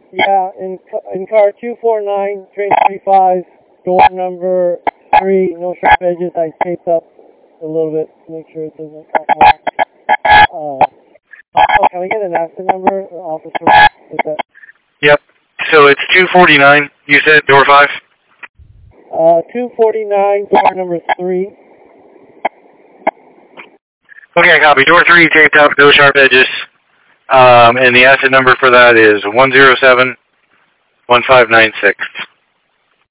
Yeah, in car 249, train 35, door number 3, no sharp edges. I taped up a little bit to make sure it doesn't come off. Can I get an accident number, officer? With that? Yep. So it's 249, you said, door 5? 249, door number 3. Okay, copy. Door 3 taped up, no sharp edges. And the accident number for that is 107-1596.